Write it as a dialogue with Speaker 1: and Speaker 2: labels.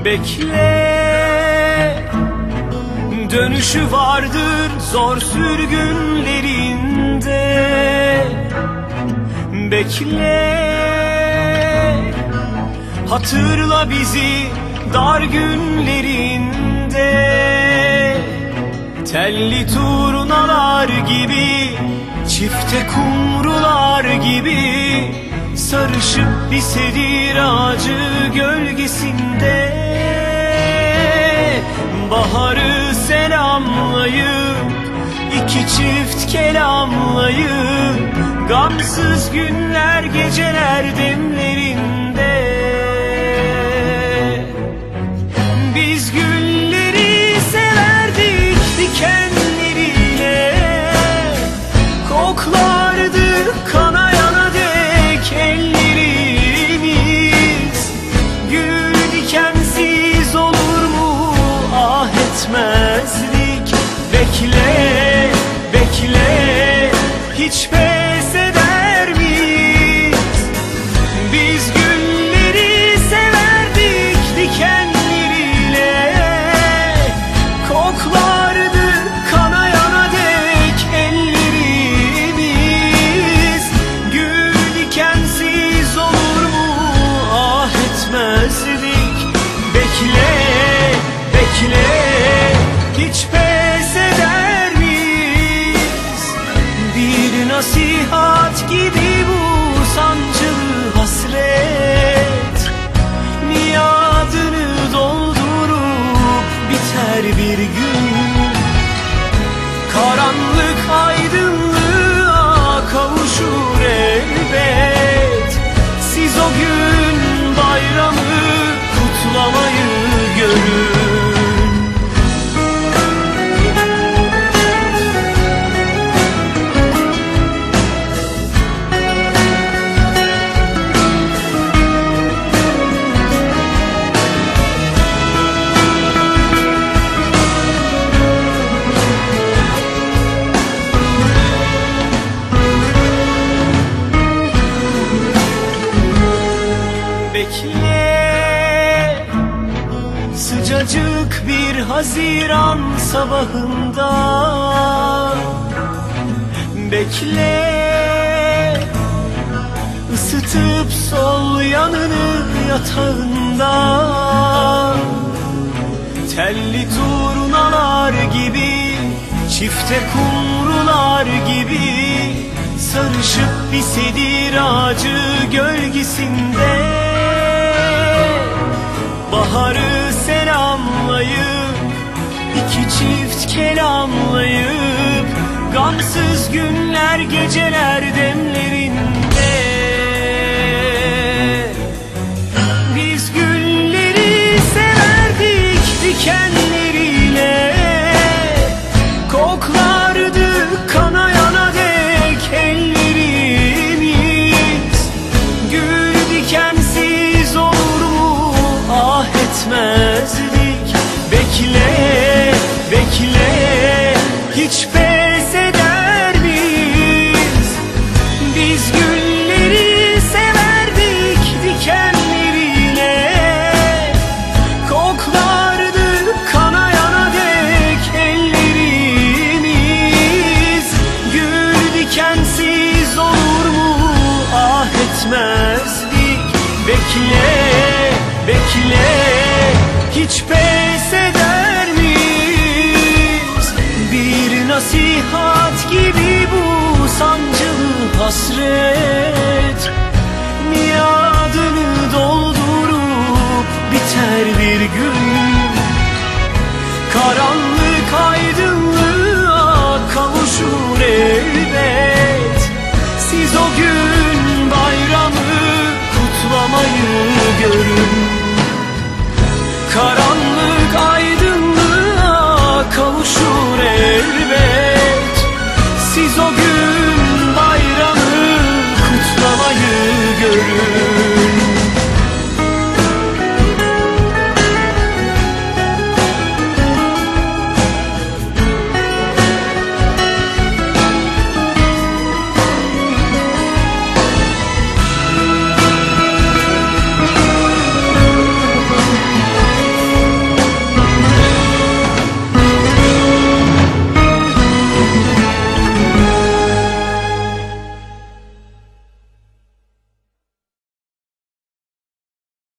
Speaker 1: Bekle, dönüşü vardır zor sürgünlerinde. Bekle, hatırla bizi dar günlerinde. Telli turnalar gibi, çifte kumrular gibi sarışıp bir sedir ağacı gölgesinde. Baharı selamlayıp, iki çift kelamlayıp, gamsız günler geceler demlerinde. Biz gülleri severdik dikenleriyle, koklardı kanayana dek ellerimiz. Gül dikensiz olur mu ah etmezdik. Bekle, bekle, hiç pes eder miyiz? Biz gülleri severdik dikenleriyle, koklardı kanayana dek ellerimiz. Gül dikensiz olur mu ah etmezdik. Bekle, bekle, hiç pes eder miyiz? Bir nasihat gibi bu sancılı hasret, miadını doldurup biter bir gün. Karanlık aydınlığa kavuşur elbet. Siz o gün bayramı kutlamayı görün. Bekle, sıcacık bir Haziran sabahında. Bekle, ısıtıp sol yanını yatağında. Telli turnalar gibi, çifte kumrular gibi sarışıp bir sedir ağacı gölgesinde. Baharı selamlayıp, iki çift kelamlayıp, gamsız günler geceler demlerinde. Biz gülleri severdik dikenleriyle, koklardı kanayana dek ellerimiz. Gül dikensiz olur mu ah etmezdik. Bekle, bekle, hiç pes eder miyiz? Biz gülleri severdik dikenleriyle, koklardı kanayana dek ellerimiz. Gül dikensiz olur mu ah etmezdik. Bekle, bekle, hiç pes eder miyiz? Bir nasihat gibi bu sancı